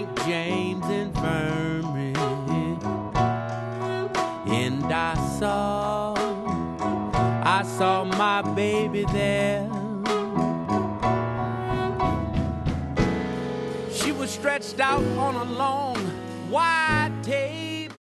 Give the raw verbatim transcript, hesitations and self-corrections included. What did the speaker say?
Saint James Infirmary, and I saw, I saw my baby there. She was stretched out on a long, wide table,